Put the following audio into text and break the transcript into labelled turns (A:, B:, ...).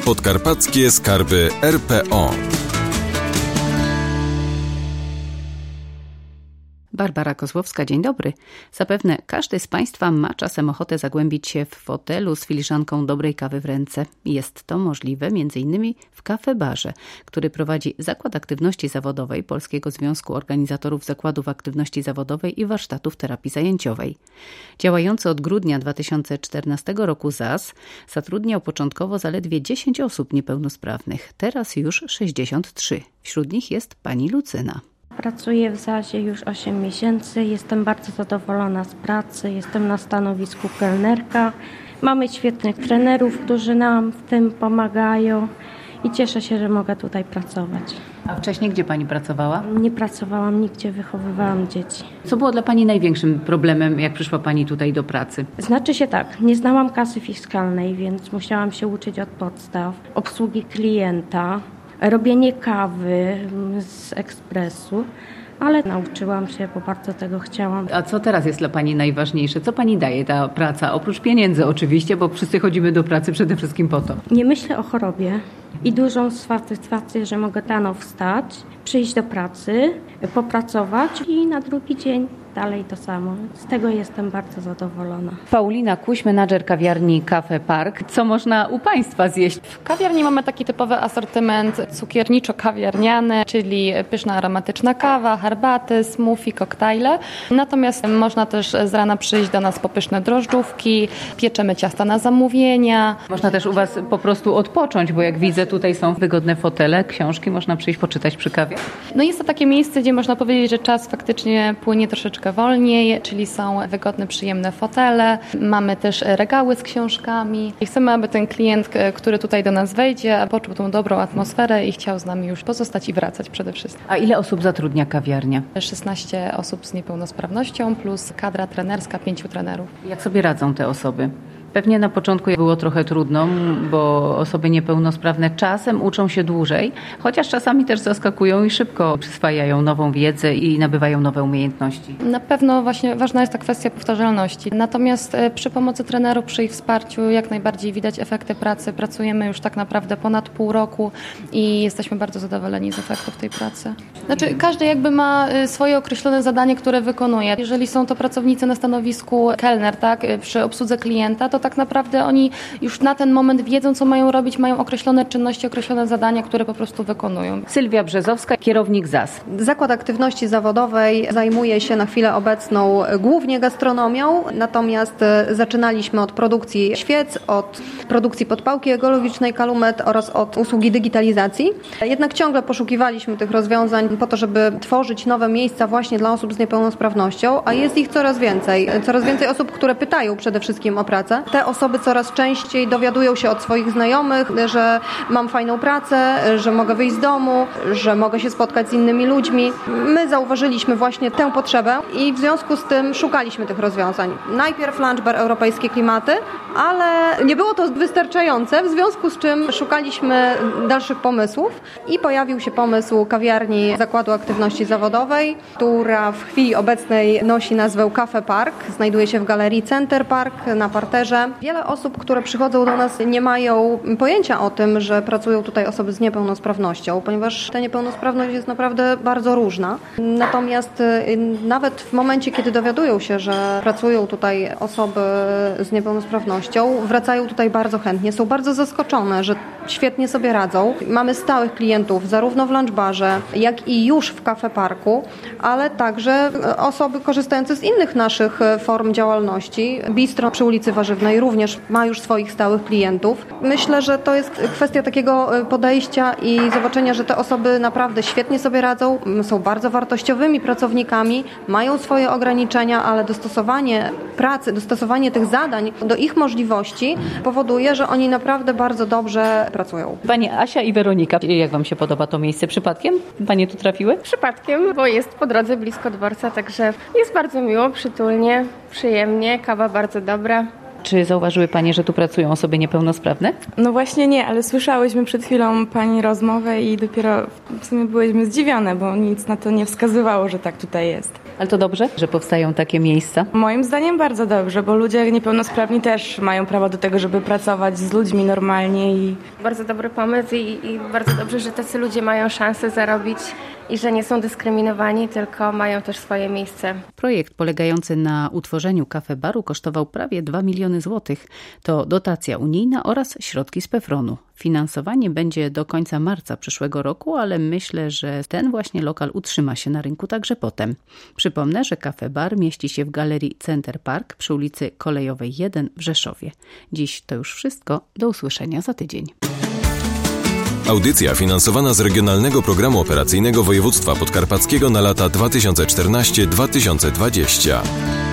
A: Podkarpackie Skarby RPO.
B: Barbara Kozłowska, dzień dobry. Zapewne każdy z Państwa ma czasem ochotę zagłębić się w fotelu z filiżanką dobrej kawy w ręce. Jest to możliwe m.in. w Cafe Barze, który prowadzi Zakład Aktywności Zawodowej Polskiego Związku Organizatorów Zakładów Aktywności Zawodowej i Warsztatów Terapii Zajęciowej. Działający od grudnia 2014 roku ZAZ zatrudniał początkowo zaledwie 10 osób niepełnosprawnych, teraz już 63. Wśród nich jest pani Lucyna.
C: Pracuję w ZAZ-ie już 8 miesięcy, jestem bardzo zadowolona z pracy, jestem na stanowisku kelnerka. Mamy świetnych trenerów, którzy nam w tym pomagają i cieszę się, że mogę tutaj pracować.
B: A wcześniej gdzie pani pracowała?
C: Nie pracowałam nigdzie, wychowywałam dzieci.
B: Co było dla pani największym problemem, jak przyszła pani tutaj do pracy?
C: Znaczy się tak, nie znałam kasy fiskalnej, więc musiałam się uczyć od podstaw, obsługi klienta, robienie kawy z ekspresu, ale nauczyłam się, bo bardzo tego chciałam.
B: A co teraz jest dla pani najważniejsze? Co pani daje ta praca? Oprócz pieniędzy oczywiście, bo wszyscy chodzimy do pracy przede wszystkim po to.
C: Nie myślę o chorobie i dużą satysfakcję, że mogę rano wstać, przyjść do pracy, popracować i na drugi dzień dalej to samo. Z tego jestem bardzo zadowolona.
B: Paulina Kuś, menadżer kawiarni Cafe Park. Co można u Państwa zjeść?
D: W kawiarni mamy taki typowy asortyment cukierniczo-kawiarniany, czyli pyszna aromatyczna kawa, herbaty, smoothie, koktajle. Natomiast można też z rana przyjść do nas po pyszne drożdżówki, pieczemy ciasta na zamówienia.
B: Można też u Was po prostu odpocząć, bo jak widzę, tutaj są wygodne fotele, książki, można przyjść poczytać przy kawie.
D: No jest to takie miejsce, gdzie można powiedzieć, że czas faktycznie płynie troszeczkę wolniej, czyli są wygodne, przyjemne fotele. Mamy też regały z książkami. I chcemy, aby ten klient, który tutaj do nas wejdzie, poczuł tą dobrą atmosferę i chciał z nami już pozostać i wracać przede wszystkim.
B: A ile osób zatrudnia kawiarnia?
D: 16 osób z niepełnosprawnością plus kadra trenerska 5 trenerów.
B: Jak sobie radzą te osoby? Pewnie na początku było trochę trudno, bo osoby niepełnosprawne czasem uczą się dłużej, chociaż czasami też zaskakują i szybko przyswajają nową wiedzę i nabywają nowe umiejętności.
D: Na pewno właśnie ważna jest ta kwestia powtarzalności. Natomiast przy pomocy trenerów, przy ich wsparciu jak najbardziej widać efekty pracy. Pracujemy już tak naprawdę ponad pół roku i jesteśmy bardzo zadowoleni z efektów tej pracy. Znaczy każdy jakby ma swoje określone zadanie, które wykonuje. Jeżeli są to pracownicy na stanowisku kelner, tak, przy obsłudze klienta, to tak naprawdę oni już na ten moment wiedzą, co mają robić, mają określone czynności, określone zadania, które po prostu wykonują.
B: Sylwia Brzezowska, kierownik ZAZ.
E: Zakład Aktywności Zawodowej zajmuje się na chwilę obecną głównie gastronomią, natomiast zaczynaliśmy od produkcji świec, od produkcji podpałki ekologicznej Calumet oraz od usługi digitalizacji. Jednak ciągle poszukiwaliśmy tych rozwiązań po to, żeby tworzyć nowe miejsca właśnie dla osób z niepełnosprawnością, a jest ich coraz więcej. Coraz więcej osób, które pytają przede wszystkim o pracę. Te osoby coraz częściej dowiadują się od swoich znajomych, że mam fajną pracę, że mogę wyjść z domu, że mogę się spotkać z innymi ludźmi. My zauważyliśmy właśnie tę potrzebę i w związku z tym szukaliśmy tych rozwiązań. Najpierw Lunch Bar Europejskie Klimaty, ale nie było to wystarczające, w związku z czym szukaliśmy dalszych pomysłów i pojawił się pomysł kawiarni Zakładu Aktywności Zawodowej, która w chwili obecnej nosi nazwę Cafe Park. Znajduje się w Galerii Center Park na parterze. Wiele osób, które przychodzą do nas, nie mają pojęcia o tym, że pracują tutaj osoby z niepełnosprawnością, ponieważ ta niepełnosprawność jest naprawdę bardzo różna. Natomiast nawet w momencie, kiedy dowiadują się, że pracują tutaj osoby z niepełnosprawnością, wracają tutaj bardzo chętnie, są bardzo zaskoczone, że świetnie sobie radzą. Mamy stałych klientów zarówno w Lunch Barze, jak i już w Cafe Parku, ale także osoby korzystające z innych naszych form działalności. Bistro przy ulicy Warzywnej również ma już swoich stałych klientów. Myślę, że to jest kwestia takiego podejścia i zobaczenia, że te osoby naprawdę świetnie sobie radzą, są bardzo wartościowymi pracownikami, mają swoje ograniczenia, ale dostosowanie pracy, dostosowanie tych zadań do ich możliwości powoduje, że oni naprawdę bardzo dobrze pracują.
B: Pani Asia i Weronika, jak Wam się podoba to miejsce? Przypadkiem Panie tu trafiły?
F: Przypadkiem, bo jest po drodze blisko dworca, także jest bardzo miło, przytulnie, przyjemnie, kawa bardzo dobra.
B: Czy zauważyły Panie, że tu pracują osoby niepełnosprawne?
G: No właśnie nie, ale słyszałyśmy przed chwilą Pani rozmowę i dopiero w sumie byłyśmy zdziwione, bo nic na to nie wskazywało, że tak tutaj jest.
B: Ale to dobrze, że powstają takie miejsca?
G: Moim zdaniem bardzo dobrze, bo ludzie niepełnosprawni też mają prawo do tego, żeby pracować z ludźmi normalnie.
F: Bardzo dobry pomysł i bardzo dobrze, że tacy ludzie mają szansę zarobić i że nie są dyskryminowani, tylko mają też swoje miejsce.
B: Projekt polegający na utworzeniu kafe-baru kosztował prawie 2 miliony złotych. To dotacja unijna oraz środki z PFRON-u. Finansowanie będzie do końca marca przyszłego roku, ale myślę, że ten właśnie lokal utrzyma się na rynku także potem. Przypomnę, że kafe-bar mieści się w galerii Center Park przy ulicy Kolejowej 1 w Rzeszowie. Dziś to już wszystko. Do usłyszenia za tydzień.
A: Audycja finansowana z Regionalnego Programu Operacyjnego Województwa Podkarpackiego na lata 2014-2020.